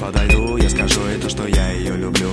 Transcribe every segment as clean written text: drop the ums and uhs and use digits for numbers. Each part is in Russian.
подойду, я скажу ей то, что я ее люблю.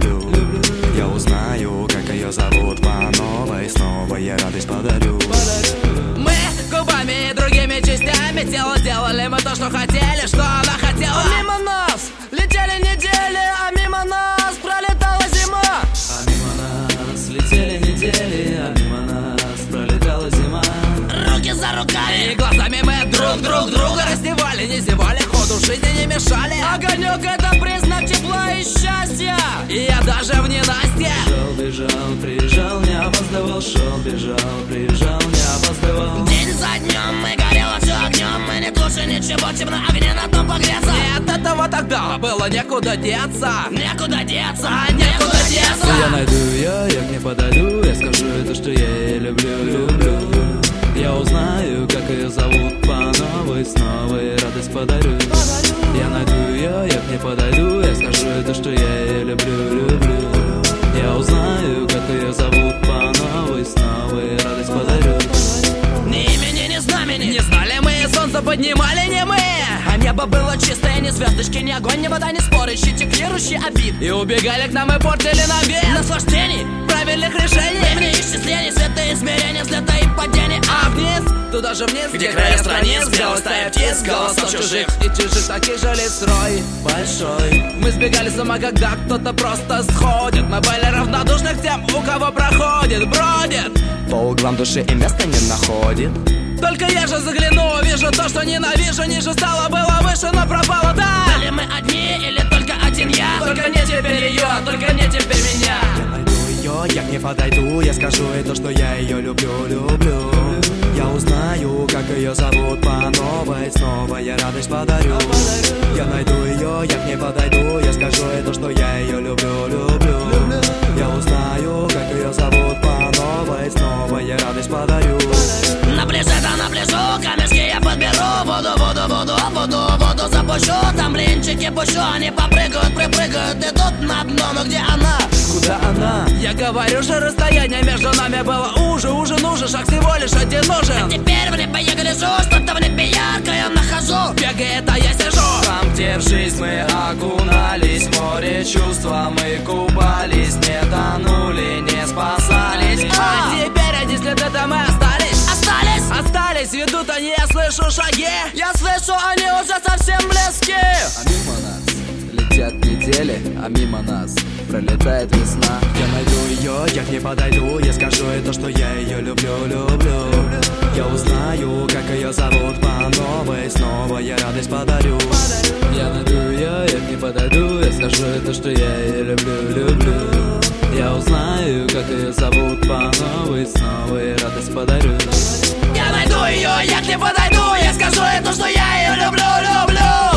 Я узнаю, как ее зовут по новой, снова я радость подарю. Мы губами и другими частями тела делали мы то, что хотели, что она хотела. А мимо нас летели недели, а мимо нас пролетала зима. А мимо нас летели недели, а мимо нас пролетала зима. Руки за руками и глазами мы друг друга раздевали, не зевали, ходу жизни не мешали. Огонек — это признак тепла и счастья, и я даже в ненастье. Шел, бежал, приезжал, не опоздавал. Шел, бежал, приезжал, не опоздавал. День за днем мы горело все огнем, мы не туши ничего, темно огне на том погреться. Нет, этого тогда было некуда деться. Некуда деться, некуда деться. Я найду ее, я к ней подойду, я скажу ей то, что я ее люблю. Я узнаю, как ее зовут по новой, снова и радость подарю. Я найду ее, я к ней подойду, я скажу ей то, что я ее люблю. Я узнаю, как ее зовут по новой, снова и радость подарю. Ни имени, ни знамени не знали мы, солнце поднимали не мы. А небо было чистое, ни звездочки, ни огонь, ни вода, ни споры, щитикирующие обид. И убегали к нам и портили на вид наслаждений, правильных решений, времени исчислений, света измерения, взлета и падения. А вниз, туда же вниз, где края страниц, белая стая птиц, голосов чужих и чужих таких же лиц строй большой. Мы сбегали с ума, когда кто-то просто сходит. Мы были равнодушны к тем, у кого проходит, бродит По углам души и места не находит. Только я же загляну, вижу то, что ненавижу. Ниже стало, было выше, но пропало, да. Были мы одни или только один я? Только не теперь ее, только не теперь меня. Я найду ее, я к ней подойду, я скажу ей то, что я ее люблю. Я узнаю, как ее зовут по новой, снова я радость подарю. Я найду ее, я к ней подойду, я скажу ей то, что я ее люблю. Я узнаю, как ее зовут по новой, снова я радость подарю. Наближу, камешки я подберу, воду запущу, там блинчики пущу, они попрыгают, припрыгают, идут на дно, но где она? Куда она? Я говорю же, расстояние между нами было уже шаг всего лишь один нужен. А теперь в небе я гляжу, что-то в небе яркое нахожу. Бегает, а я сижу. Там, где в жизнь мы окунались, в море чувства мы купались, не тонули, не спасались. А теперь одни следы там и остались, ведут они, я слышу шаги. Я слышу, они уже совсем близки. А мимо нас летят недели, а мимо нас пролетает весна. Я найду ее, я к ней подойду, я скажу ей то, что я ее люблю. Я узнаю, как ее зовут по новой, снова я радость подарю. Я найду ее, я к ней подойду, я скажу ей то, что я ее люблю. Я узнаю, как ее зовут по новой, снова и радость подарю. Я найду ее, я к ней подойду, я скажу ей то, что я ее люблю.